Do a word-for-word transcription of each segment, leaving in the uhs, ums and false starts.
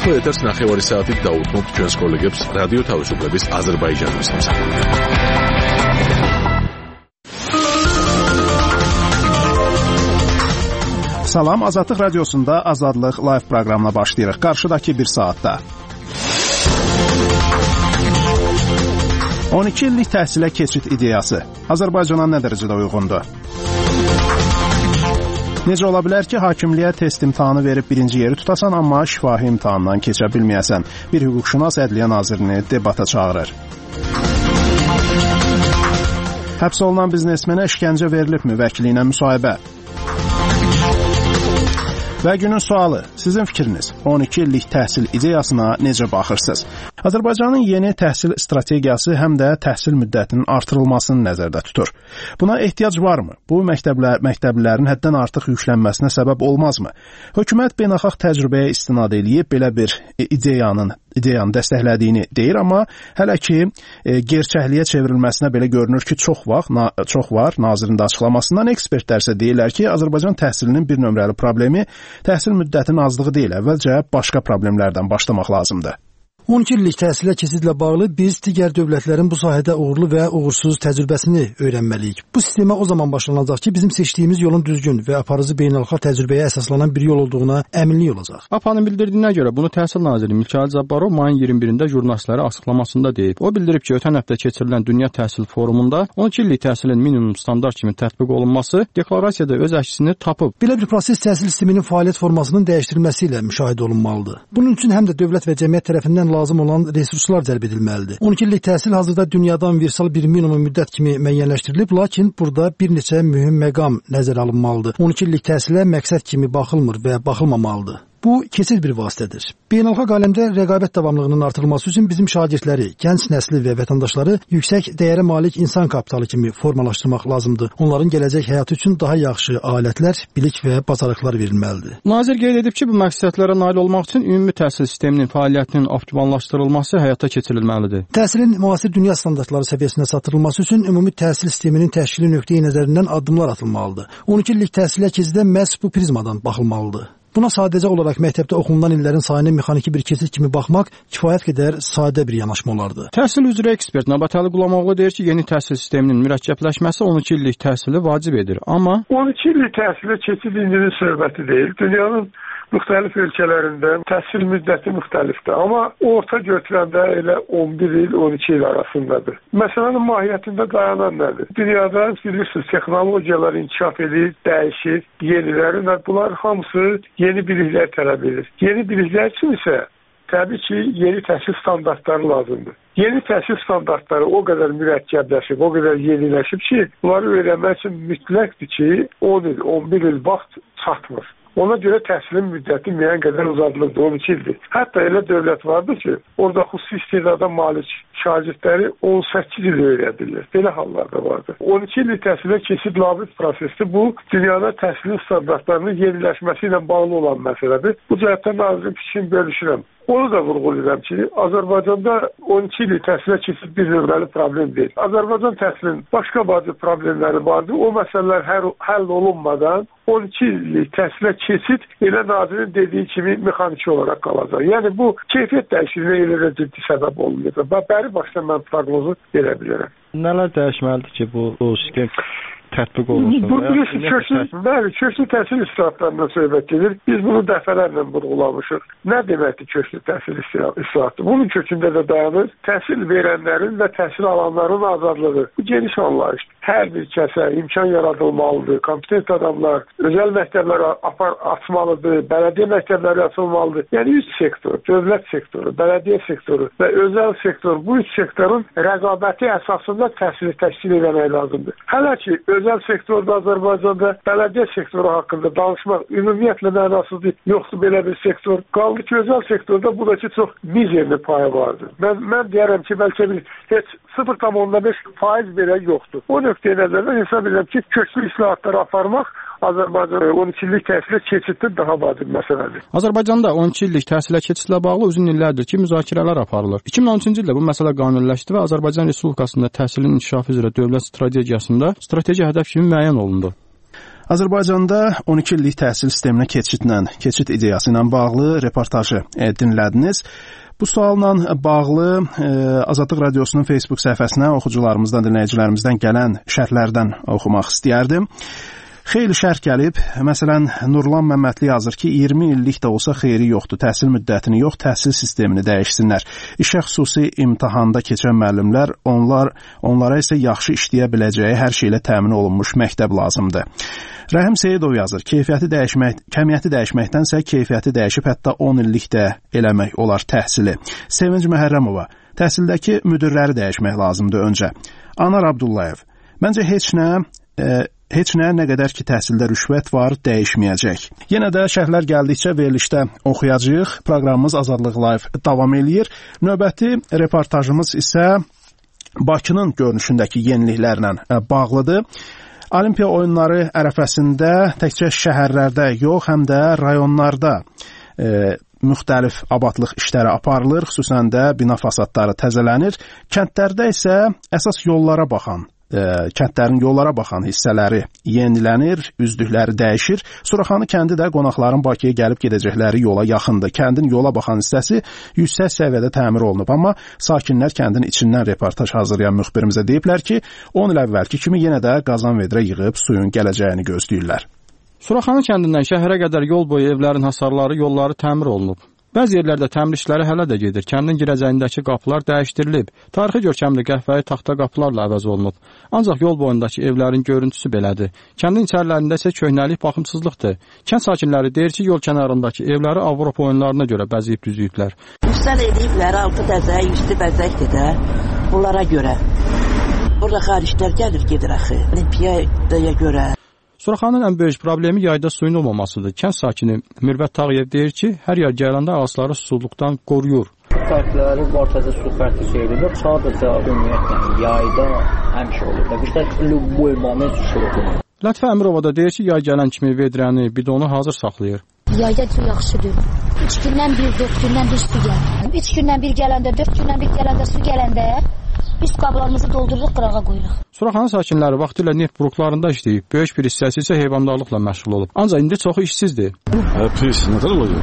ახლა ეთერს ნახევარი საათით დაუთმობთ ჩვენს კოლეგებს რადიო თავისუფლების აზერბაიჯანის მოსახლეობამ. Salam, Azadlıq Radiosunda Azadlıq Live proqramına başlayırıq. Qarşıdakı bir saatda. on iki illik təhsilə keçid ideyası Azərbaycana nə dərəcədə uyğundur? Necə ola bilər ki, hakimliyə test imtahanı verib birinci yeri tutasan, amma şifahi imtahandan keçə bilməyəsən? Bir hüquqşünas Ədliyyə Nazirini debata çağırır. Həbs olunan biznesmenə işgəncə verilibmi? Vəkili ilə müsahibə. Və günün sualı, sizin fikriniz on iki illik təhsil ideyasına necə baxırsınız? Azərbaycanın yeni təhsil strategiyası həm də təhsil müddətinin artırılmasını nəzərdə tutur. Buna ehtiyac varmı? Bu məktəblər, məktəblilərin həddən artıq yüklənməsinə səbəb olmazmı? Hökumət beynəlxalq təcrübəyə istinad eləyib belə bir ideyanın ideyanı dəstəklədiyini deyir, amma hələ ki e, gerçəkliyə çevrilməsinə belə görünür ki, çox vaxt na, çox var. Nazirin də açıqlamasından ekspertlər isə deyirlər ki, Azərbaycan təhsilinin bir nömrəli problemi təhsil müddətinin azlığı deyil, əvvəlcə başqa problemlərdən başlamaq lazımdır. on iki illik təhsilə keçidlə bağlı biz digər dövlətlərin bu sahədə uğurlu və uğursuz təcrübəsini öyrənməliyik. Bu sistemə o zaman başlanacaq ki, bizim seçdiyimiz yolun düzgün və aparıcı beynəlxalq təcrübəyə əsaslanan bir yol olduğuna əminlik olacaq. A P A-nın bildirdiyinə görə bunu Təhsil naziri Mikayıl Cabbarov mayın iyirmi birində jurnalistlərə açıqlamasında deyib. O bildirib ki, ötən həftə keçirilən Dünya Təhsil Forumunda on iki illik təhsilin minimum standart kimi tətbiq olunması deklarasiyada öz əksini tapıb. Belə bir proses təhsil sisteminin fəaliyyət formasının dəyişdirilməsi ilə müşahidə olunmalıdır. Bunun üçün həm də dövlət və cəmiyyət tərəfindən lazım olan resurslar cəlb edilməlidir. on iki illik təhsil hazırda dünyada universal bir minimum müddət kimi müəyyənləşdirilib, lakin burada bir neçə mühüm məqam nəzərə alınmalıdır. on iki illik təhsilə məqsəd kimi baxılmır və baxılmamalıdır. Bu keçid bir vasitədir. Beynəlxalq aləmdə rəqabət davamlılığının artırılması üçün bizim şagirdləri, gənc nəsli və vətəndaşları yüksək dəyərə malik insan kapitalı kimi formalaşdırmaq lazımdır. Onların gələcək həyatı üçün daha yaxşı alətlər, bilik və bacarıqlar verilməlidir. Nazir qeyd edib ki, bu məqsədlərə nail olmaq üçün ümumi təhsil sisteminin fəaliyyətinin optimallaşdırılması həyata keçirilməlidir. Təhsilin müasir dünya standartları səviyyəsinə çatdırılması üçün ümumi təhsil sisteminin təşkili nöqteyi nəzərindən addımlar atılmalıdır. on iki illik təhsilə keçidə məhz bu prizmadan baxılmalıdır. Buna sadəcə olaraq məktəbdə oxunulan illərin sayına mexaniki bir keçid kimi baxmaq kifayət qədər sadə bir yanaşma olardı. Təhsil üzrə ekspert Nəbatəli Qulamoğlu deyir ki, yeni təhsil sisteminin mürəkkəbləşməsi on iki illik təhsili vacib edir. Amma on iki illik təhsilə keçid indinin söhbəti deyil. Dünyanın müxtəlif ölkələrində təhsil müddəti müxtəlifdir. Amma orta götürəndə elə on bir il, on iki il arasındadır. Məsələnin mahiyyətində dayanan nədir? Dünyada bilirsiniz, texnologiyalar inkişaf edir, dəyişir, yeniləri və bunlar hamısı yeni biliklər tələb edir. Yeni biliklər üçün isə təbii ki, yeni təhsil standartları lazımdır. Yeni təhsil standartları o qədər mürəkkəbləşib, o qədər yeniləşib ki, bunları öyrənmək üçün mütləqdir ki, on il, on bir il vaxt çatmır. Ona görə təhsilin müddəti müəyyən qədər uzadılırdı, on iki ildir. Hətta elə dövlət vardı ki, orada xüsusi istedada malik şagirdləri on səkkiz il öyrədirlər. Belə hallarda vardı. on iki illik təhsilə keçid labid prosesi bu, dünyada təhsilin standartlarının yeniləşməsi ilə bağlı olan məsələdir. Bu cəhətdən nazirin fikrini bölüşürəm. Onu da vurğulayıram ki, Azərbaycanda on iki illik təhsilə keçid bir nömrəli problem deyil. Azərbaycan təhsilinin başqa bazı problemləri vardı. O məsələlər həll olunmadan on iki illik təhsilə keçid elə nazirin dediyi kimi mexaniki olaraq qalacaq. Yəni bu keyfiyyət dəyişikliyinə elə də ciddi səbəb olmayacaq. Bəri başda mən proqnozu verə bilərəm. Nələr dəyişməlidir ki, bu, bu sistem tətbiq olunsun? Bu bilirsiniz, köklü, bəli, köklü təhsil islahatlarından söhbət gedir. Biz bunu dəfələrlə vurğulamışıq. Nə deməkdir köklü təhsil islahatı? Bunun kökündə də dayanır təhsil verənlərin və təhsil alanların azadlığı. Bu geniş anlayışdır. Hər bir kəsə imkan yaradılmalıdır. Kompetent adamlar özəl məktəblər açmalıdır, bələdiyyə məktəbləri açılmalıdır. Yəni üç sektor, dövlət sektoru, bələdiyyə sektoru və özəl sektor, bu üç sektorun rəqabəti əsasında təhsili təşkil etmək lazımdır. Hələ ki, özəl sektorda Azərbaycanda bələdiyyə sektoru haqqında danışmaq ümumiyyətlə mənasızdır. Yoxdur belə bir sektor. Qaldı ki, özəl sektorda bu da ki, çox mizerli payı vardır. Mən, mən deyərəm ki, bəlkə bir heç sıfır tam beş faiz belə yoxdur. O nöqteyə nəzərdən hesab edirəm ki, köklü islahatları aparmaq Azərbaycan on iki illik təhsilə keçiddə daha vacib məsələdir. Azərbaycanda on iki illik təhsilə keçidlə bağlı uzun illərdir ki, müzakirələr aparılır. iki min on üçüncü ildə bu məsələ qanuniləşdi və Azərbaycan Respublikasında təhsilin inkişafı üzrə dövlət strategiyasında strateji hədəf kimi müəyyən olundu. Azərbaycanda on iki illik təhsil sisteminə keçidlə, keçid ideyası ilə bağlı reportajı e, dinlədiniz. Bu sualla bağlı e, Azadlıq Radiosunun Facebook səhifəsinə oxucularımızdan, dinləyicilərimizdən gələn şərhlərdən oxumaq istəyərdim. Xeyli şərh gəlib. Məsələn, Nurlan Məmmədli yazır ki, iyirmi illik də olsa xeyri yoxdur. Təhsil müddətini yox, təhsil sistemini dəyişsinlər. İşə xüsusi imtahanda keçən müəllimlər, onlar onlara isə yaxşı işləyə biləcəyi hər şeylə təmin olunmuş məktəb lazımdır. Rəhim Seyidov yazır, keyfiyyəti dəyişmək, kəmiyyəti dəyişməkdənsə keyfiyyəti dəyişib hətta on illik də eləmək olar təhsili. Sevinc Məhərrəmova, təhsildəki müdirləri dəyişmək lazımdır öncə. Anar Abdullayev, məncə heç nə e, Heç nə, nə qədər ki təhsildə rüşvət var, dəyişməyəcək. Yenə də şərhlər gəldikcə verilişdə oxuyacağıq. Proqramımız Azadlıq Live davam eləyir. Növbəti reportajımız isə Bakının görünüşündəki yeniliklərlə bağlıdır. Olimpiya oyunları ərəfəsində təkcə şəhərlərdə yox, həm də rayonlarda e, müxtəlif abadlıq işləri aparılır, xüsusən də bina fasadları təzələnir. Kəndlərdə isə əsas yollara baxan, kəndlərin yollara baxan hissələri yenilənir, üzdükləri dəyişir. Suraxanı kəndi də qonaqların Bakıya gəlib gedəcəkləri yola yaxındır. Kəndin yola baxan hissəsi yüksək səviyyədə təmir olunub, amma sakinlər kəndin içindən reportaj hazırlayan müxbirimizə deyiblər ki, on il əvvəlki kimi yenə də qazan vedrə yığıb suyun gələcəyini gözləyirlər. Suraxanı kəndindən şəhərə qədər yol boyu evlərin hasarları, yolları təmir olunub. Bəzi yerlərdə təmir işləri hələ də gedir. Kəndin girəcəyindəki qapılar dəyişdirilib. Tarixi görkəmli qəhvəyi taxta qapılarla əvəz olunub. Ancaq yol boyundakı evlərin görüntüsü belədir. Kəndin içərilərində isə köhnəlik, baxımsızlıqdır. Kənd sakinləri deyir ki, yol kənarındakı evləri Avropa oyunlarına görə bəzəyib düzüyüblər. Üstəl ediblər, altı bəzək, üstü bəzəkdir də bunlara görə. Burada xariclər gəlir, gedir axı. Olimpiyaya görə. Suraxanın ən böyük problemi yayda suyun olmamasıdır. Kənd sakini Mirvət Tağıyev deyir ki, hər yer gələndə ağacları susuzluqdan qoruyur. Fərqləri ortada su fərqli şeydir. Sadəcə ümumiyyətlə yayda həmişə olur. Bizdə bu ilmanı düşürür. Lətifə Əmirova da deyir ki, yay gələn kimi vedrəni, bidonu hazır saxlayır. Yayda su yaxşıdır. üç gündən bir, dörd gündən bir su gəlir. üç gündən bir gələndə, dörd gündən bir gələndə su gələndə biz qablarımızı doldururuq, qırağa qoyuruq. Suraxanı sakinləri vaxtilə neft buruqlarında işləyib, böyük bir hissəsi isə heyvandarlıqla məşğul olub. Ancaq indi çoxu işsizdir. Hə, pis, nədir olacaq?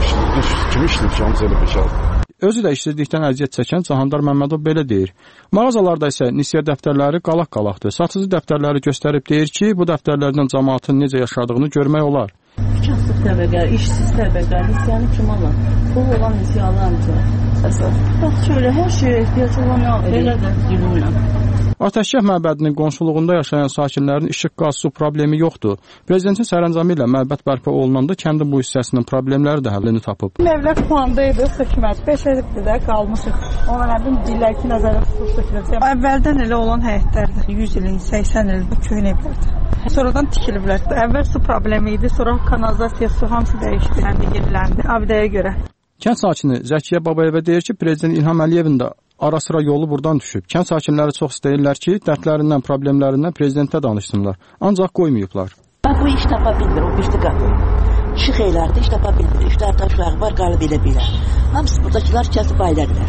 Kim işləyib, şamız elə beşaldı. Özü də işsizlikdən əziyyət çəkən Cahandar Məmmədov belə deyir. Mağazalarda isə nisiyə dəftərləri qalaq-qalaqdır. Satıcı dəftərləri göstərib deyir ki, bu dəftərlərdən cəmaatın necə yaşadığını görmək olar. Kasıb təbəqə, işsiz təbəqə, nisiyanı kim alır? Bu olan nisiyalarımıza əsas. Bax, şöyle hər şeyə ehtiyac olan nə alır? Belə də gülümlə. Atəşgah məbədinin qonşuluğunda yaşayan sakinlərin işıq, qaz, su problemi yoxdur. Prezidentin sərəncamı ilə məbəd bərpa olunanda kəndin bu hissəsinin problemləri də həllini tapıb. Evlər planda idi, hökumət beş ildir də qalmışıq. Ona nədim deyirlər ki, nəzərə tutulur. Əvvəldən elə olan həyətlərdir. yüz ilin, səksən ildir köhnə evlərdir. Sonradan tikiliblər. Əvvəl su problemi idi, sonra kanalizasiya, su hamısı dəyişdi, yeniləndi abidəyə görə. Kənd sakini Zəkiyə Babayeva deyir ki, Prezident İlham Əliyevin də ara sıra yolu buradan düşüb. Kənd sakinləri çox istəyirlər ki, dərdlərindən, problemlərindən prezidentə danışsınlar. Ancaq qoymayıblar. Bax, bu iş tapa bilmir, o birisi qadın. Işıq eylərdi, iş tapa bilmir. Üçlər taşlar var, qalıb elə belə. Hamısı buradakılar kəsib ayrədirlər.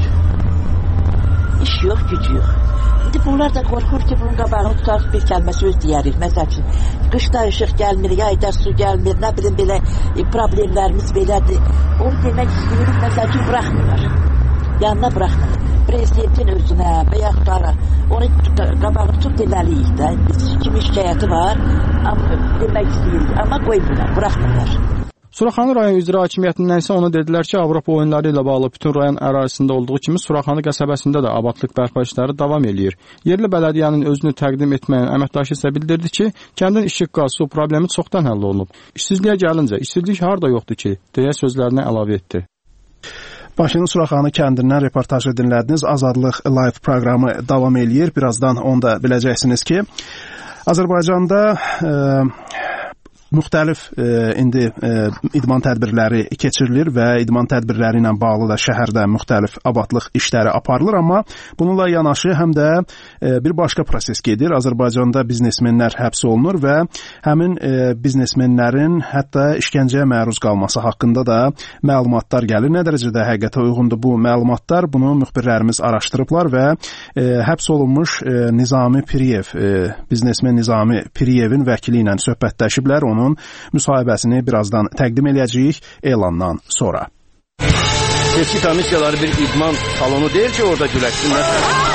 İş yox, güc yox. İndi bunlar da qorxur ki, bunun qabağını tutarıq, bir kəlmə söz deyərik. Məsəl üçün, qışda işıq gəlmir, yayda su gəlmir, nə bilim belə e, problemlərimiz belədir. Onu demək istəyirik, məsəl üçün, buraxmırlar. Yanına buraxmırlar. Prezidentin özünə və yaxud da onu qabağını tut deməliyik də. Biz kimi şikayəti var, amma demək istəyirik, amma qoymurlar, buraxmırlar. Suraxanı rayon icra hakimiyyətindən isə ona dedilər ki, Avropa oyunları ilə bağlı bütün rayon ərazisində olduğu kimi Suraxanı qəsəbəsində də abadlıq bərpa işləri davam eləyir. Yerli bələdiyyənin özünü təqdim etməyən əməkdaşı isə bildirdi ki, kəndin işıq, qaz, su problemi çoxdan həll olunub. İşsizliyə gəlincə, işsizlik harda yoxdur ki, deyə sözlərinə əlavə etdi. Bakının Suraxanı kəndindən reportajı dinlədiniz. Azadlıq Live proqramı davam eləyir. Birazdan onu da biləcəksiniz ki, Azərbaycanda e, müxtəlif e, indi e, idman tədbirləri keçirilir və idman tədbirləri ilə bağlı da şəhərdə müxtəlif abadlıq işləri aparılır, amma bununla yanaşı həm də e, bir başqa proses gedir. Azərbaycanda biznesmenlər həbs olunur və həmin e, biznesmenlərin hətta işgəncəyə məruz qalması haqqında da məlumatlar gəlir. Nə dərəcədə həqiqətə uyğundur bu məlumatlar? Bunu müxbirlərimiz araşdırıblar və e, həbs olunmuş e, Nizami Piriyev, e, biznesmen Nizami Piriyevin vəkili ilə söhbətləşiblər. Onun müsahibəsini birazdan təqdim eləyəcəyik elandan sonra. Seçki komissiyaları bir idman salonu deyil ki, orada güləşsinlər.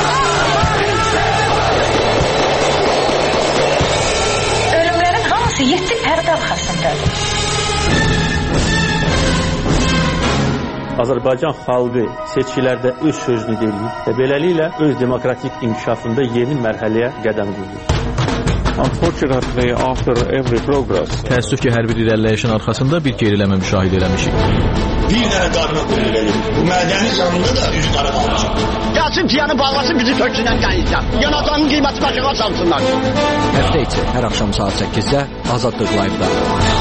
Ölümlərin hamısı yeddi pərdə arxasındadır. Azərbaycan xalqı seçkilərdə öz sözünü deyir və beləliklə öz demokratik inkişafında yeni mərhələyə qədəm qoyur. Unfortunately, after every progress, təəssüf ki, hər bir irəliləyişin arxasında bir geriləmə müşahidə eləmişik. Bir dənə qarına qulluq bu mədəni canında da üç qara qalacaq. Gəlsin piyanı bağlasın, bizi töksünən gəlirsən. Yanacağının qiyməti başına çalsınlar. Həftə içi hər axşam saat səkkizdə Azadlıq Live-da.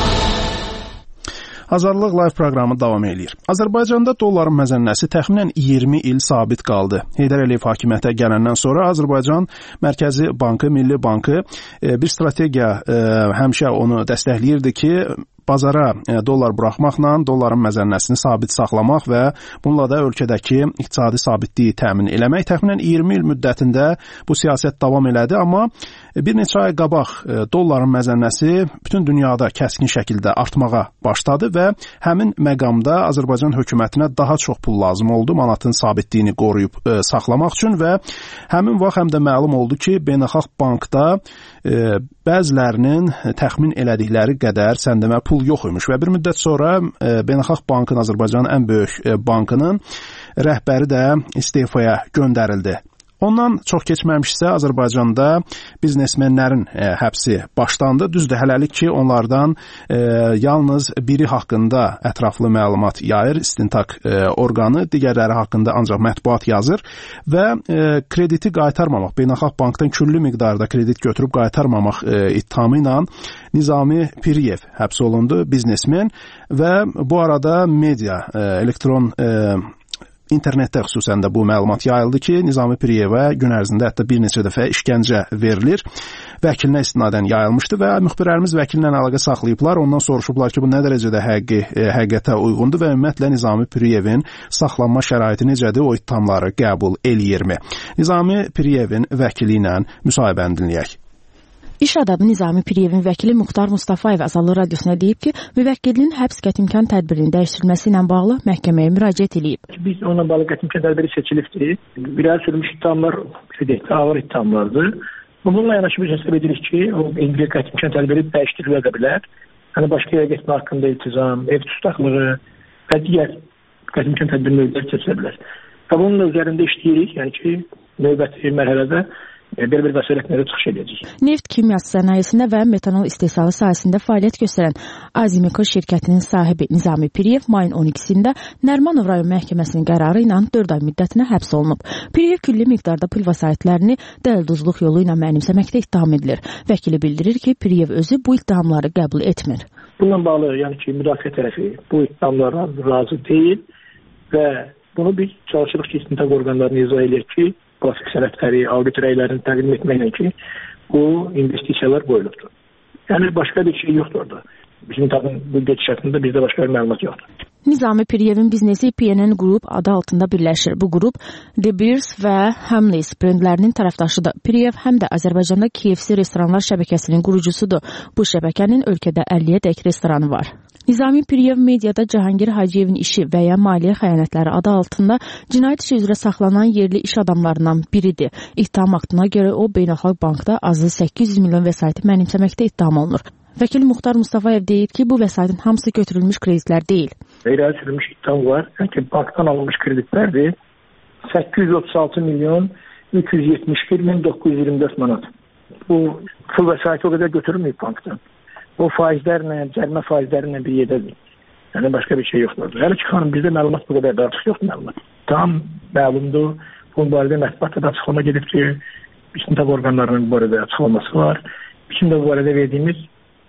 Azadlıq Live proqramı davam eləyir. Azərbaycanda dolların məzənnəsi təxminən iyirmi il sabit qaldı. Heydər Əliyev hakimiyyətə gələndən sonra Azərbaycan Mərkəzi Bankı, Milli Bankı bir strategiya həmişə onu dəstəkləyirdi ki, bazara dollar buraxmaqla dolların məzənnəsini sabit saxlamaq və bununla da ölkədəki iqtisadi sabitliyi təmin eləmək. Təxminən iyirmi il müddətində bu siyasət davam elədi, amma bir neçə ay qabaq dolların məzənnəsi bütün dünyada kəskin şəkildə artmağa başladı və həmin məqamda Azərbaycan hökumətinə daha çox pul lazım oldu manatın sabitliyini qoruyub e, saxlamaq üçün və həmin vaxt həm də məlum oldu ki, Beynəlxalq Bankda e, bəzilərinin təxmin elədikləri qədər səndəmə pul yox imiş və bir müddət sonra e, Beynəlxalq Bankın, Azərbaycanın ən böyük e, bankının rəhbəri də istefaya göndərildi. Ondan çox keçməmişsə Azərbaycanda biznesmenlərin e, həbsi başlandı. Düzdür, hələlik ki, onlardan e, yalnız biri haqqında ətraflı məlumat yayır, istintaq e, orqanı, digərləri haqqında ancaq mətbuat yazır və e, krediti qaytarmamaq, Beynəlxalq Bankdan küllü miqdarda kredit götürüb qaytarmamaq e, ittihamı ilə Nizami Piriyev həbs olundu, biznesmen və bu arada media, e, elektron e, İnternetdə xüsusən də bu məlumat yayıldı ki, Nizami Piriyevə gün ərzində hətta bir neçə dəfə işgəncə verilir. Vəkilinə istinadən yayılmışdı və müxbirlərimiz vəkilinlə əlaqə saxlayıblar. Ondan soruşublar ki, bu nə dərəcədə həqiqi, e, həqiqətə uyğundur və ümumiyyətlə Nizami Piriyevin saxlanma şəraiti necədir, o ittihamları qəbul eləyirmi? Nizami Piriyevin vəkili ilə müsahibəni dinləyək. İş adamı Nizami Piriyevin vəkili Muxtar Mustafayev Azadlıq Radiosuna deyib ki, müvəkkilinin həbs qətimkan tədbirinin dəyişdirilməsi ilə bağlı məhkəməyə müraciət edib. Biz onunla bağlı qətimkan tədbiri seçilibdir. Bir ay sürmüş ittihamlar, ağır ittihamlardır. Bununla yanaşı biz hesab edirik ki, o indi qətimkan tədbiri dəyişdirilə də bilər. Yəni başqa yerə getmə haqqında iltizam, ev tutaqlığı və digər qətimkan tədbiri növbəti seçilə bilər. Və bunun üzərində işləyirik, yəni ki, növbəti mərhələdə bir bir vəsaitlərə çıxış edəcək. Neft kimyası sənayesində və metanol istehsalı sahəsində fəaliyyət göstərən Azimiko şirkətinin sahibi Nizami Piriyev mayın on ikisində Nərimanov rayon məhkəməsinin qərarı ilə dörd ay müddətinə həbs olunub. Piriyev külli miqdarda pul vəsaitlərini dələduzluq yolu ilə mənimsəməkdə ittiham edilir. Vəkili bildirir ki, Piriyev özü bu ittihamları qəbul etmir. Bununla bağlı, yəni ki, müdafiə tərəfi bu ittihamlara razı deyil və bunu biz çalışırıq ki, istintaq orqanlarını izah edir ki, plastik sənədləri, audit rəylərini təqdim etməklə ki, bu investisiyalar qoyulubdur. Yəni, başqa bir şey yoxdur orada. Bizim tabii bu geçişatında bizdə başqa bir məlumat yoxdur. Nizami Piriyevin biznesi P N N Group adı altında birləşir. Bu qrup De Beers və Hamleys brendlərinin tərəfdaşıdır. Piriyev həm də Azərbaycanda K F C restoranlar şəbəkəsinin qurucusudur. Bu şəbəkənin ölkədə əlliyə dək restoranı var. Nizami Piriyev mediada Cahangir Hacıyevin işi və ya maliyyə xəyanətləri adı altında cinayət işi üzrə saxlanan yerli iş adamlarından biridir. İttiham aktına görə o Beynəlxalq Bankda azı səkkiz yüz milyon vəsaiti mənimsəməkdə ittiham olunur. Vəkil Muxtar Mustafayev deyir ki, bu vəsaitin hamısı götürülmüş kreditlər deyil. Irəli sürülmüş ittiham var. Yəni bankdan alınmış kreditlərdir. səkkiz yüz otuz altı milyon üç yüz yetmiş bir min doqquz yüz iyirmi dörd manat. Bu pul vəsaiti o qədər götürülməyib bankdan. O faizlərlə, cərimə faizlərlə bir yerdədir. Yəni başqa bir şey yoxdur. Hələ ki, xanım, bizdə məlumat bu qədər də artıq yoxdur məlumat. Tam məlumdur. Bu barədə mətbuatda da açıqlama gedib ki, istintaq orqanlarının bu barədə açıqlaması var. Bizim də bu barədə verdiyimiz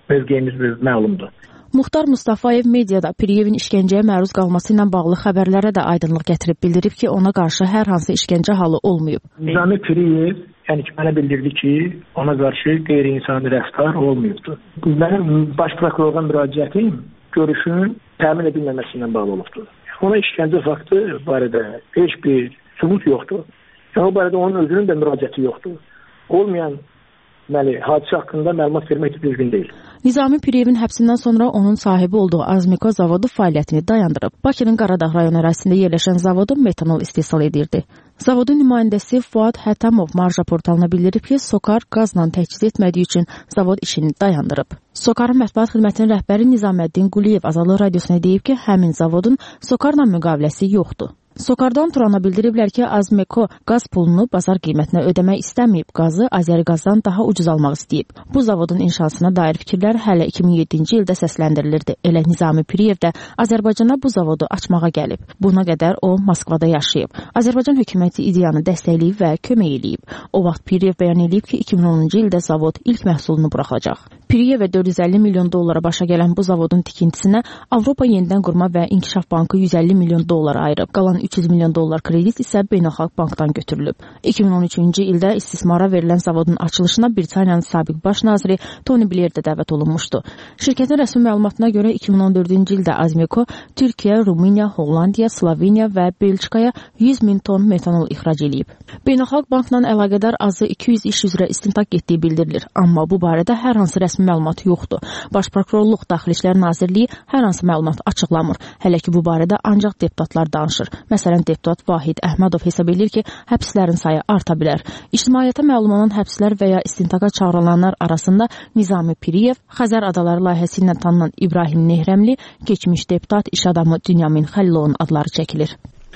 mövqeyimiz məlumdur. Muxtar Mustafayev mediada Piriyevin işgəncəyə məruz qalması ilə bağlı xəbərlərə də aydınlıq gətirib bildirib ki, ona qarşı hər hansı işgəncə halı olmayıb. Nizami Piriyev yəni ki, mənə bildirdi ki, ona qarşı qeyri-insani rəftar olmayıbdır. Mənim baş prokurordan müraciətim görüşün təmin edilməməsindən bağlı olubdur. Ona işgəncə faktı barədə heç bir sübut yoxdur. Yəni, o barədə onun özünün də müraciəti yoxdur. Olmayan deməli, hadisə haqqında məlumat vermək də düzgün deyil. Nizami Piriyevin həbsindən sonra onun sahibi olduğu Azmiko zavodu fəaliyyətini dayandırıb. Bakının Qaradağ rayon ərazisində yerləşən zavodu metanol istehsal edirdi. Zavodun nümayəndəsi Fuad Hətamov Marja portalına bildirib ki, SOCAR qazla təchiz etmədiyi üçün zavod işini dayandırıb. SOCARın mətbuat xidmətinin rəhbəri Nizaməddin Quliyev Azadlıq Radiosuna deyib ki, həmin zavodun SOCARla müqaviləsi yoxdur. SOCARdan Turana bildiriblər ki, Azmeko qaz pulunu bazar qiymətinə ödəmək istəməyib, qazı Azərqazdan daha ucuz almaq istəyib. Bu zavodun inşasına dair fikirlər hələ iki min yeddinci ildə səsləndirilirdi. Elə Nizami Piriyev də Azərbaycana bu zavodu açmağa gəlib. Buna qədər o Moskvada yaşayıb. Azərbaycan hökuməti ideyanı dəstəkləyib və kömək eləyib. O vaxt Piriyev bəyan edib ki, iki min onuncu ildə zavod ilk məhsulunu buraxacaq. Piriyevə dörd yüz əlli milyon dollara başa gələn bu zavodun tikintisinə Avropa Yenidən Qurma və İnkişaf Bankı yüz əlli milyon dollar ayırıb. Qalan üç yüz milyon dollar kredit isə Beynəlxalq Bankdan götürülüb. iki min on üçüncü ildə istismara verilən zavodun açılışına Britaniyanın sabiq baş naziri Tony Blair də dəvət olunmuşdu. Şirkətin rəsmi məlumatına görə iki min on dördüncü ildə Azmeko Türkiyə, Rumıniya, Hollandiya, Sloveniya və Belçikaya yüz min ton metanol ixrac edib. Beynəlxalq Bankla əlaqədar azı iki yüz iş üzrə istintaq getdiyi bildirilir. Amma bu barədə hər hansı rəsmi məlumat yoxdur. Baş prokurorluq Daxili İşlər Nazirliyi hər hansı məlumat açıqlamır. Hələ ki bu barədə ancaq deputatlar danışır. Məsələn, deputat Vahid Əhmədov hesab edir ki, həbslərin sayı arta bilər. İctimaiyyətə məlum olan həbslər və ya istintaqa çağırılanlar arasında Nizami Piriyev, Xəzər Adaları layihəsi ilə tanınan İbrahim Nehrəmli, keçmiş deputat, iş adamı Dünyamin Xəlilovun adları çəkilir.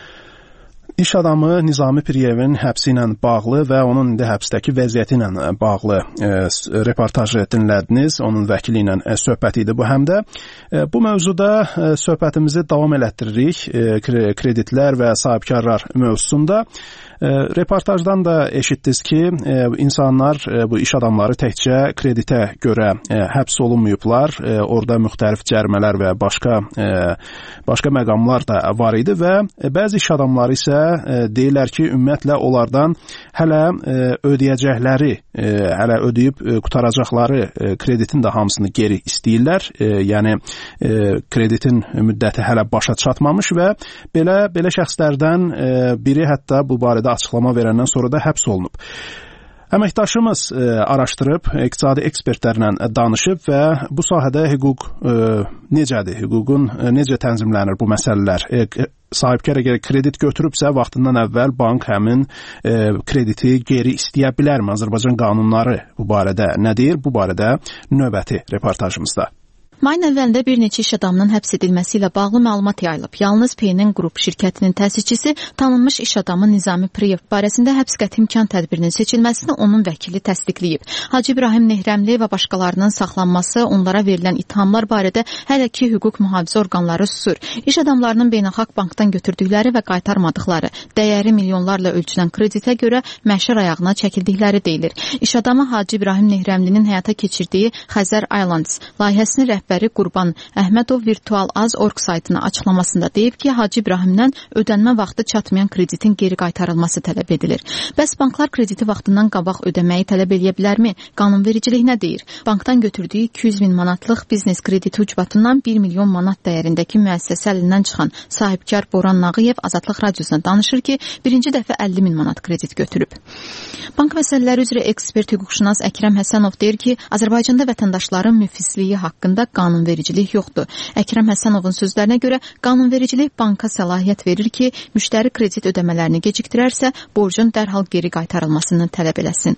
İş adamı Nizami Piriyevin həbsi ilə bağlı və onun indi həbsdəki vəziyyəti ilə bağlı e, reportajı dinlədiniz. Onun vəkili ilə e, söhbət idi bu. Həm də e, bu mövzuda e, söhbətimizi davam elətdiririk. E, kreditlər və sahibkarlar mövzusunda. E, reportajdan da eşitdiniz ki, e, insanlar, e, bu iş adamları təkcə kreditə görə e, həbs olunmayıblar. E, orada müxtəlif cərimələr və başqa e, başqa məqamlar da var idi və e, bəzi iş adamları isə e, deyirlər ki, ümumiyyətlə onlardan hələ e, ödəyəcəkləri, e, hələ ödəyib e, qutaracaqları e, kreditin də hamısını geri istəyirlər. E, yəni e, kreditin müddəti hələ başa çatmamış və belə belə şəxslərdən e, biri hətta bu barədə açıqlama verəndən sonra da həbs olunub. Əməkdaşımız e, araşdırıb, iqtisadi ekspertlərlə danışıb və bu sahədə hüquq e, necədir, hüququn e, necə tənzimlənir bu məsələlər? E, sahibkar əgər kredit götürübsə, vaxtından əvvəl bank həmin e, krediti geri istəyə bilərmi? Azərbaycan qanunları bu barədə nə deyir? Bu barədə növbəti reportajımızda. Mayın əvvəlində bir neçə iş adamının həbs edilməsi ilə bağlı məlumat yayılıb. Yalnız P N N Qrup şirkətinin təsisçisi tanınmış iş adamı Nizami Piriyev barəsində həbs qəti imkan tədbirinin seçilməsini onun vəkili təsdiqləyib. Hacı İbrahim Nehrəmli və başqalarının saxlanması, onlara verilən ittihamlar barədə hələ ki hüquq mühafizə orqanları susur. İş adamlarının Beynəlxalq Bankdan götürdükləri və qaytarmadıqları, dəyəri milyonlarla ölçülən kreditə görə məşər ayağına çəkildikləri deyilir. İş adamı Hacı İbrahim Nehrəmlinin həyata keçirdiyi Xəzər Islands layihəsinin rəhbəri Qurban Əhmədov virtual az nöqtə org saytına açıqlamasında deyib ki, Hacı İbrahimdən ödənmə vaxtı çatmayan kreditin geri qaytarılması tələb edilir. Bəs banklar krediti vaxtından qabaq ödəməyi tələb edə bilərmi? Qanunvericilik nə deyir? Bankdan götürdüyü iki yüz min manatlıq biznes krediti ucbatından bir milyon manat dəyərindəki müəssəsə əlindən çıxan sahibkar Boran Nağıyev Azadlıq Radiosuna danışır ki, birinci dəfə əlli min manat kredit götürüb. Bank məsələləri üzrə ekspert hüquqşünas Əkrəm Həsənov deyir ki, Azərbaycanda vətəndaşların müflisliyi haqqında qanunvericilik yoxdur. Əkrəm Həsənovun sözlərinə görə qanunvericilik banka səlahiyyət verir ki, müştəri kredit ödəmələrini gecikdirərsə, borcun dərhal geri qaytarılmasını tələb eləsin.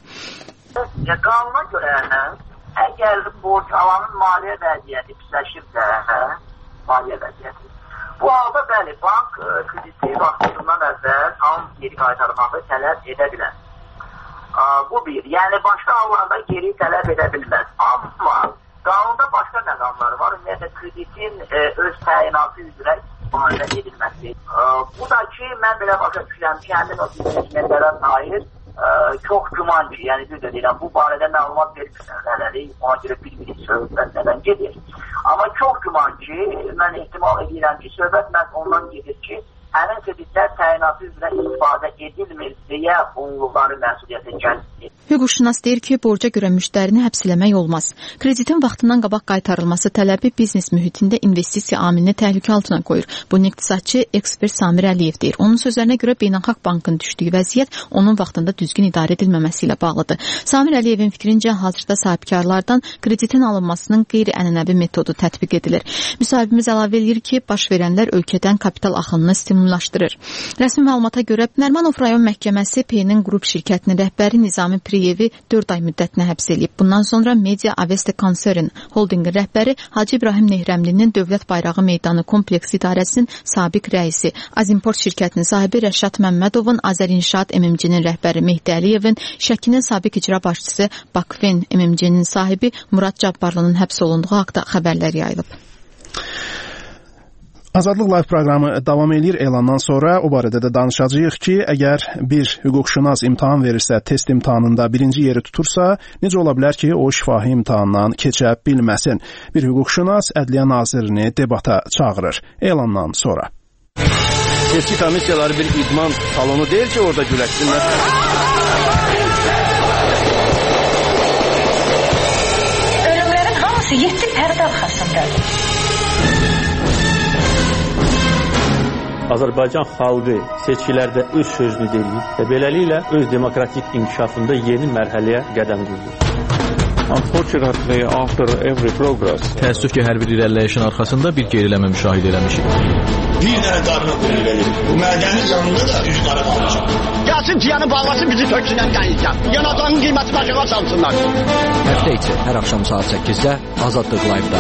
Ya, qanuna görə, əgər borc alanın maliyyə vəziyyəti pisləşirsə, maliyyə vəziyyəti, bu halda bəli, bank krediti vaxtından əvvəl tam geri qaytarmağı tələb edə bilər. Bu bir, yəni başqa hallarda geri tələb edə bilməz. Amma qanunda başqa məqamları var. Ümumiyyətlə, kreditin e, öz təyinatı üzrə istifadə edilməsi. E, bu da ki, mən belə başa düşürəm ki, həmin o biznesmenlərə dair e, çox güman ki, yəni bir də deyirəm, bu barədə məlumat vermişlər hələlik, ona görə bilmirik. söhbət nədən gedir. Amma çox güman ki, mən ehtimal edirəm ki, söhbət məhz ondan gedir ki, həmin kreditlər təyinatı üzrə istifadə edilmir deyə onları məsuliyyətə gəlmir. Hüquqşünas deyir ki, borca görə müştərini həbs eləmək olmaz. Kreditin vaxtından qabaq qaytarılması tələbi biznes mühitində investisiya amilini təhlükə altına qoyur. Bunu iqtisadçı ekspert Samir Əliyev deyir. Onun sözlərinə görə Beynəlxalq Bankın düşdüyü vəziyyət onun vaxtında düzgün idarə edilməməsi ilə bağlıdır. Samir Əliyevin fikrincə hazırda sahibkarlardan kreditin alınmasının qeyri-ənənəvi metodu tətbiq edilir. Müsahibimiz əlavə edir ki, baş verənlər ölkədən kapital axınını stimullaşdırır. Rəsmi məlumata görə Nərimanov rayon məhkəməsi P-nin qrup şirkətinin rəhbəri Nizami Priyevi dörd ay müddətinə həbs edib. Bundan sonra Media Avesta Concern Holdingin rəhbəri Hacı İbrahim Nehrəmlinin Dövlət Bayrağı Meydanı Kompleks İdarəsinin sabiq rəisi, Azimport şirkətinin sahibi Rəşad Məmmədovun, Azərinşaat M M C-nin rəhbəri Mehdi Əliyevin, Şəkinin sabiq icra başçısı Bakfen M M C-nin sahibi Murad Cabbarlının həbs olunduğu haqda xəbərlər yayılıb. Azadlıq Live proqramı davam edir. Elandan sonra o barədə də danışacağıq ki, əgər bir hüquqşünas imtahan verirsə, test imtahanında birinci yeri tutursa, necə ola bilər ki, o şifahi imtahandan keçə bilməsin? Bir hüquqşünas Ədliyyə Nazirini debata çağırır. Elandan sonra. Seçki komissiyaları bir idman salonu deyil ki, orada güləşsinlər. Ölümlərin hamısı yeddi pərdə arxasındadır. Azərbaycan xalqı seçkilərdə öz sözünü deyir və beləliklə öz demokratik inkişafında yeni mərhələyə qədəm qoyur. Unfortunately, after every progress, təəssüf ki, hər bir irəliləyişin arxasında bir geriləmə müşahidə eləmişik. Bir dənə qarına qulluq bu mədənin yanında da üç qara qalacaq. Gəlsin tiyanı bağlasın, bizi töksünən qayıtacaq. Yanacağın qiyməti başına salsınlar. Həftə içi hər axşam saat səkkizdə Azadlıq Live-da.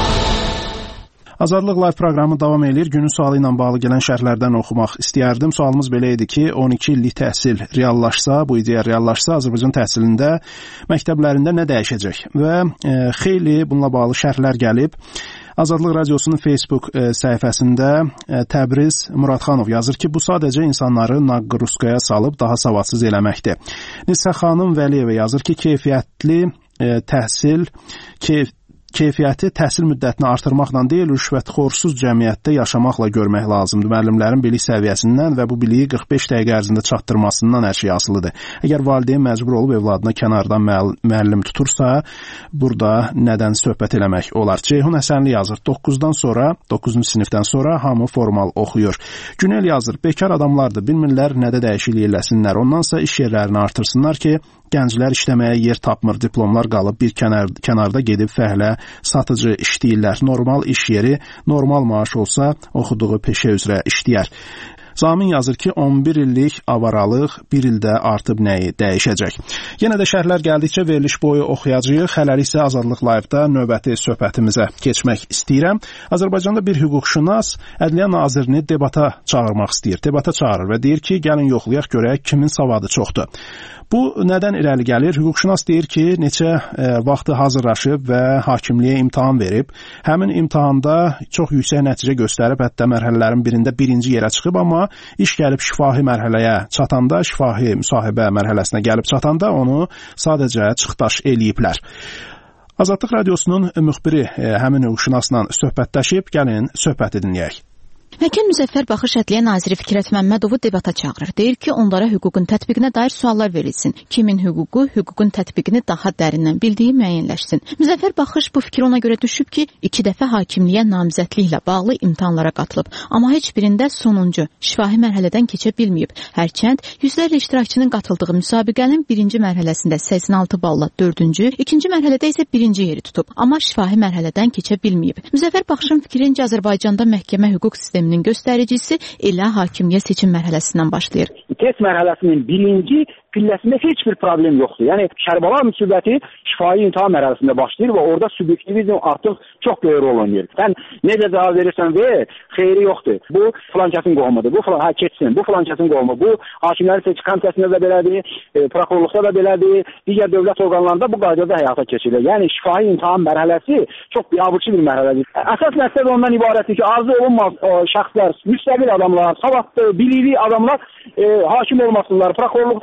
Azadlıq Live proqramı davam edir. Günün sualı ilə bağlı gələn şərhlərdən oxumaq istəyərdim. Sualımız belə idi ki, on iki illik təhsil reallaşsa, bu ideya reallaşsa, Azərbaycan təhsilində, məktəblərində nə dəyişəcək? Və e, xeyli bununla bağlı şərhlər gəlib. Azadlıq Radiosunun Facebook e, səhifəsində e, Təbriz Muradxanov yazır ki, bu sadəcə insanları naqqruskaya salıb daha savadsız eləməkdir. Nisə xanım Vəliyeva yazır ki, keyfiyyətli e, təhsil, keyf keyfiyyəti təhsil müddətini artırmaqla deyil, rüşvətxorsuz cəmiyyətdə yaşamaqla görmək lazımdır. Müəllimlərin bilik səviyyəsindən və bu biliyi qırx beş dəqiqə ərzində çatdırmasından hər şey asılıdır. Əgər valideyn məcbur olub evladına kənardan müəllim tutursa, burada nədən söhbət eləmək olar? Ceyhun Həsənli yazır, doqquzdan sonra, doqquzuncu sinifdən sonra hamı formal oxuyur. Günel yazır, bekar adamlardır, bilmirlər nədə dəyişiklik eləsinlər. Ondansa iş yerlərini artırsınlar ki, gənclər işləməyə yer tapmır, diplomlar qalıb bir kənar, kənarda gedib fəhlə satıcı işləyirlər. Normal iş yeri, normal maaş olsa oxuduğu peşə üzrə işləyər. Zamin yazır ki, on bir illik avaralıq bir ildə artıb nəyi dəyişəcək. Yenə də şərhlər gəldikcə veriliş boyu oxuyacağıq. Hələlik isə Azadlıq Live-da növbəti söhbətimizə keçmək istəyirəm. Azərbaycanda bir hüquqşünas Ədliyyə Nazirini debata çağırmaq istəyir. Debata çağırır və deyir ki, gəlin yoxlayaq görək kimin savadı çoxdur. Bu nədən irəli gəlir? Hüquqşünas deyir ki, neçə e, vaxtı hazırlaşıb və hakimliyə imtahan verib. Həmin imtahanda çox yüksək nəticə göstərib, hətta mərhələlərin birində birinci yerə çıxıb, amma iş gəlib şifahi mərhələyə çatanda, şifahi müsahibə mərhələsinə gəlib çatanda onu sadəcə çıxdaş eləyiblər. Azadlıq Radiosunun müxbiri e, həmin hüquqşünasla söhbətləşib, gəlin söhbət dinləyək. Məhkəm Müzəffər Baxış Ədliyyə Naziri Fikrət Məmmədovu debata çağırır. Deyir ki, onlara hüququn tətbiqinə dair suallar verilsin. Kimin hüququ, hüququn tətbiqini daha dərindən bildiyi müəyyənləşsin. Müzəffər Baxış bu fikir ona görə düşüb ki, iki dəfə hakimliyə namizədliklə bağlı imtahanlara qatılıb. Amma heç birində sonuncu, şifahi mərhələdən keçə bilməyib. Hərçənd yüzlərlə iştirakçının qatıldığı müsabiqənin birinci mərhələsində səksən altı balla dördüncü, ikinci mərhələdə isə birinci yeri tutub. Amma şifahi mərhələdən keçə bilməyib. Müzəffər Baxışın fikrincə Azərbaycanda məhkəmə hüquq sistemi göstəricisi elə hakimiyyə seçim mərhələsindən başlayır. Test mərhələsinin birinci pilləsində heç bir problem yoxdur. Yəni Kərbəla müsibəti şifahi imtahan mərhələsində başlayır və orada subyektivizm artıq çox böyük rol oynayır. Sən necə cavab verirsən ver, xeyri yoxdur. Bu filankəsin qohumudur. Bu filan ha keçsin. Bu filankəsin qohumu. Bu hakimlərin seçki komissiyasında da belədir, e, prokurorluqda da belədir, digər dövlət orqanlarında bu qaydada həyata keçirilir. Yəni şifahi imtahan mərhələsi çox biabırçı bir mərhələdir. Əsas məqsəd ondan ibarətdir ki, arzu olunmaz e, şəxslər, müstəqil adamlar, savadlı, bilikli adamlar e, hakim olmasınlar, prokurorluqda çalışmasınlar.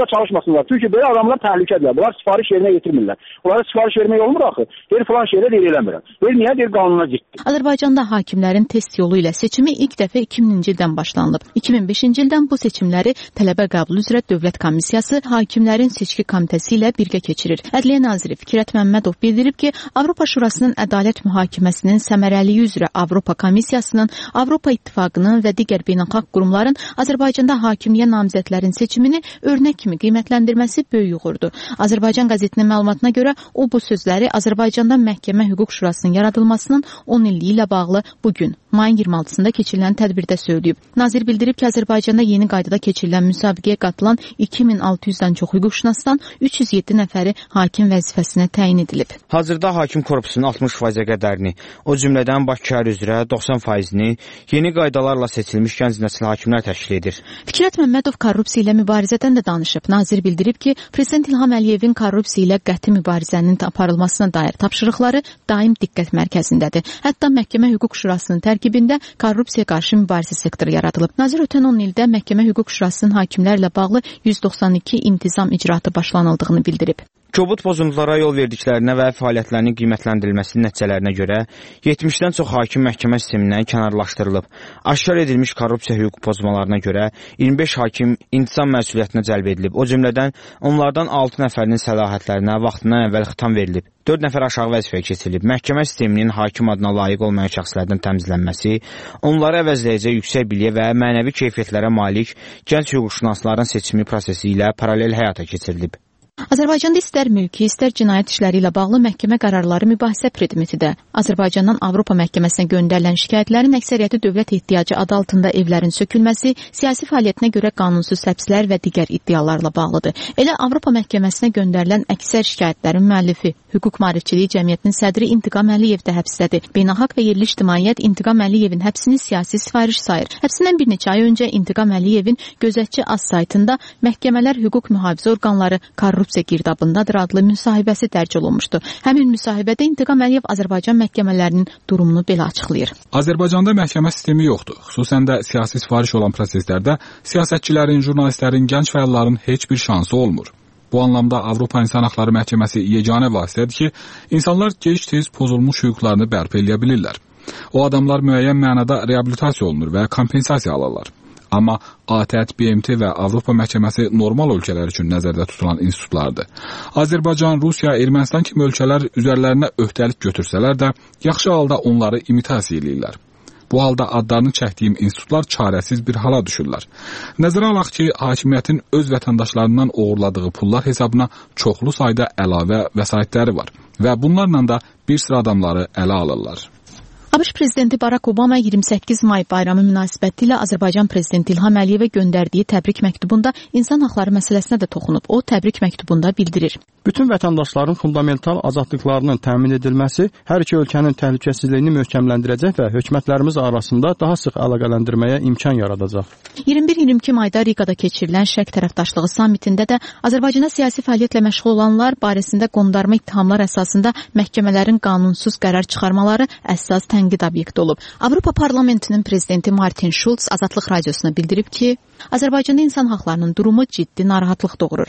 olmasınlar. Çünki belə adamlar təhlükədirlər. Bunlar sifariş yerinə yetirmirlər. Onlara sifariş vermək olmur axı. Deyir falan şeylə deyir eləmirəm. Deyir niyə? Deyir qanuna ziddir. Azərbaycanda hakimlərin test yolu ilə seçimi ilk dəfə iki minci ildən başlanılıb. iki min beşinci ildən bu seçimləri tələbə qəbulu üzrə Dövlət Komissiyası Hakimlərin Seçki Komitəsi ilə birgə keçirir. Ədliyyə naziri Fikrət Məmmədov bildirib ki, Avropa Şurasının ədalət mühakiməsinin səmərəliyi üzrə Avropa Komissiyasının, Avropa İttifaqının və digər beynəlxalq qurumların Azərbaycanda hakimliyə namizədlərin seçimini örnək kimi qiymətləndirməsi böyük uğurdur. Azərbaycan qəzetinin məlumatına görə o bu sözləri Azərbaycanda Məhkəmə Hüquq Şurasının yaradılmasının on illiyi ilə bağlı bugün, mayın iyirmi altısında keçirilən tədbirdə söyləyib. Nazir bildirib ki, Azərbaycanda yeni qaydada keçirilən müsabiqəyə qatılan iki min altı yüzdən çox hüquqşünasdan üç yüz yeddi nəfəri hakim vəzifəsinə təyin edilib. Hazırda hakim korpusunun altmış faizə qədərini, o cümlədən Bakı şəhəri üzrə doxsan faizini yeni qaydalarla seçilmiş gənc nəsil hakimlər təşkil edir. Fikrət Məmmədov korrupsiya ilə mübarizədən də danışıb. Nazir bildirib ki, Prezident İlham Əliyevin korrupsiya ilə qəti mübarizənin aparılmasına dair tapşırıqları daim diqqət mərkəzindədir. Hətta Məhkəmə Hüquq Şurasının tərkibində korrupsiya qarşı mübarizə sektoru yaradılıb. Nazir ötən on ildə Məhkəmə Hüquq Şurasının hakimlərlə bağlı yüz doxsan iki intizam icraatı başlanıldığını bildirib. Kobud pozuntulara yol verdiklərinə və fəaliyyətlərinin qiymətləndirilməsinin nəticələrinə görə yetmişdən çox hakim məhkəmə sistemindən kənarlaşdırılıb. Aşkar edilmiş korrupsiya hüquq pozmalarına görə iyirmi beş hakim intizam məsuliyyətinə cəlb edilib. O cümlədən onlardan altı nəfərinin səlahiyyətlərinə vaxtından əvvəl xitam verilib. dörd nəfər aşağı vəzifəyə keçirilib. Məhkəmə sisteminin hakim adına layiq olmayan şəxslərdən təmizlənməsi, onları əvəzləyəcək yüksək biliyə və mənəvi keyfiyyətlərə malik gənc hüquqşünasların seçimi prosesi ilə paralel həyata keçirilib. Azərbaycanda istər mülki, istər cinayət işləri ilə bağlı məhkəmə qərarları mübahisə predmetidir. Azərbaycandan Avropa məhkəməsinə göndərilən şikayətlərin əksəriyyəti dövlət ehtiyacı adı altında evlərin sökülməsi, siyasi fəaliyyətinə görə qanunsuz həbslər və digər iddialarla bağlıdır. Elə Avropa məhkəməsinə göndərilən əksər şikayətlərin müəllifi, Hüquq Maarifçiliyi Cəmiyyətinin sədri İntiqam Əliyev də həbsdədir. Beynəlxalq və yerli ictimaiyyət İntiqam Əliyevin həbsini siyasi sifariş sayır. Həbsindən bir neçə ay öncə İntiqam Əliyevin Gözətçi Az saytında məhkəmələr hüquq mühafizə orqanları korrupsiya girdabındadır adlı müsahibəsi dərc olunmuşdu. Həmin müsahibədə İntiqam Əliyev Azərbaycan məhkəmələrinin durumunu belə açıqlayır. Azərbaycanda məhkəmə sistemi yoxdur. Xüsusən də siyasi sifariş olan proseslərdə siyasətçilərin, jurnalistlərin, gənc fəalların heç bir şansı olmur. Bu anlamda Avropa İnsan Haqları Məhkəməsi yeganə vasitədir ki, insanlar gec-tez pozulmuş hüquqlarını bərpa edə bilirlər. O adamlar müəyyən mənada reabilitasiya olunur və kompensasiya alırlar. Amma A T Ət, B M T və Avropa Məhkəməsi normal ölkələr üçün nəzərdə tutulan institutlardır. Azərbaycan, Rusiya, Ermənistan kimi ölkələr üzərlərinə öhdəlik götürsələr də, yaxşı halda onları imitasiya edirlər. Bu halda adlarını çəkdiyim institutlar çarəsiz bir hala düşürlər. Nəzərə alaq ki, hakimiyyətin öz vətəndaşlarından uğurladığı pullar hesabına çoxlu sayda əlavə vəsaitləri var və bunlarla da bir sıra adamları ələ alırlar. ABŞ prezidenti Barack Obama iyirmi səkkiz may bayramı münasibətilə Azərbaycan prezidenti İlham Əliyevə göndərdiyi təbrik məktubunda insan haqları məsələsinə də toxunub. O təbrik məktubunda bildirir. Bütün vətəndaşların fundamental azadlıqlarının təmin edilməsi hər iki ölkənin təhlükəsizliyini möhkəmləndirəcək və hökumətlərimiz arasında daha sıx əlaqələndirməyə imkan yaradacaq. iyirmi bir iyirmi iki mayda Riqada keçirilən Şərq tərəfdaşlığı sammitində də Azərbaycanda siyasi fəaliyyətlə məşğul olanlar barəsində qondarma ittihamlar əsasında məhkəmələrin qanunsuz qərar çıxarmaları əsas tənqid obyekti olub. Avropa Parlamentinin prezidenti Martin Schulz Azadlıq Radiosuna bildirib ki, Azərbaycanda insan haqlarının durumu ciddi narahatlıq doğurur.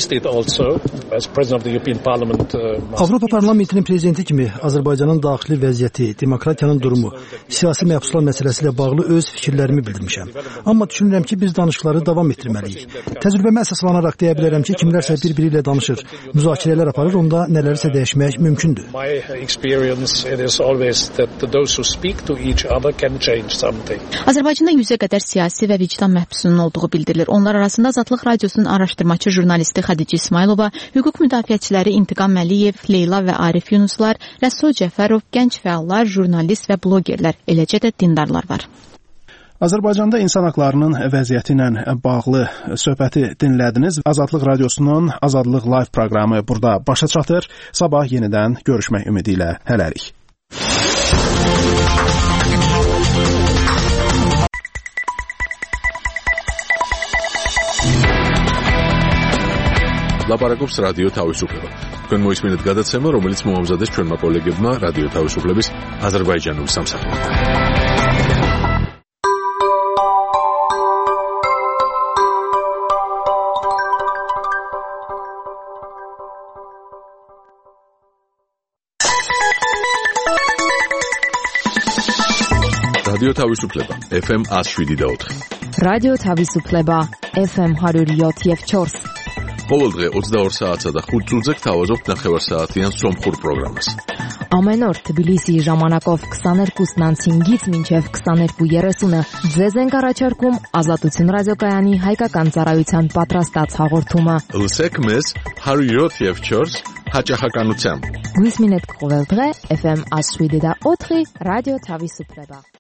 Avropa Parlamentinin prezidenti kimi Azərbaycanın daxili vəziyyəti, demokratiyanın durumu, siyasi məhbuslar məsələsi ilə bağlı öz fikirlərimi bildirmişəm. Amma düşünürəm ki, biz danışıqları davam etdirməliyik. Təcrübəmə əsaslanaraq deyə bilərəm ki, kimlərsə bir-biri ilə danışır, müzakirələr aparır, onda nələrsə dəyişmək mümkündür. Azərbaycanda yüzə qədər siyasi və vicdan məhbusunun olduğu bildirilir. Onlar arasında Azadlıq Radiosunun araşdırmaçı jurnalisti Xədicə İsmailova, hüquq müdafiəçiləri İntiqam Əliyev, Leyla və Arif Yunuslar, Rəsul Cəfərov, gənc fəallar, jurnalist və blogerlər, eləcə də dindarlar var. Azərbaycanda insan haqlarının vəziyyəti ilə bağlı söhbəti dinlədiniz. Azadlıq Radiosunun Azadlıq Live proqramı burada başa çatır. Sabah yenidən görüşmək ümidi ilə hələlik. ლაპარაკობს რადიო თავისუფლება. თქვენ მოისმინეთ გადაცემა, რომელიც მოამზადეს ჩვენმა კოლეგებმა რადიო თავისუფლების აზერბაიჯანულ სამსახურში. რადიო თავისუფლება ეფ ემ one oh seven და four. რადიო თავისუფლება ეფ ემ one oh seven და four. ყოველდღე ოცდაორ საათსა და ხუთ წუთზე გთავაზობთ ნახევარსაათიან სომხურ პროგრამას. Ամեն օր Թբիլիսի ժամանակով twenty-two հինգից մինչև twenty-two thirty-ը ձեզ ենք առաջարկում Ազատություն ռադիոկայանի հայկական ծառայության պատրաստած հաղորդումը։ Լսեք մեզ one oh seven და four հաճախականությամբ։ Գույս մինետ կողել դղե էֆ էմ one oh seven და four ռադիո Թավիսուպլեբա։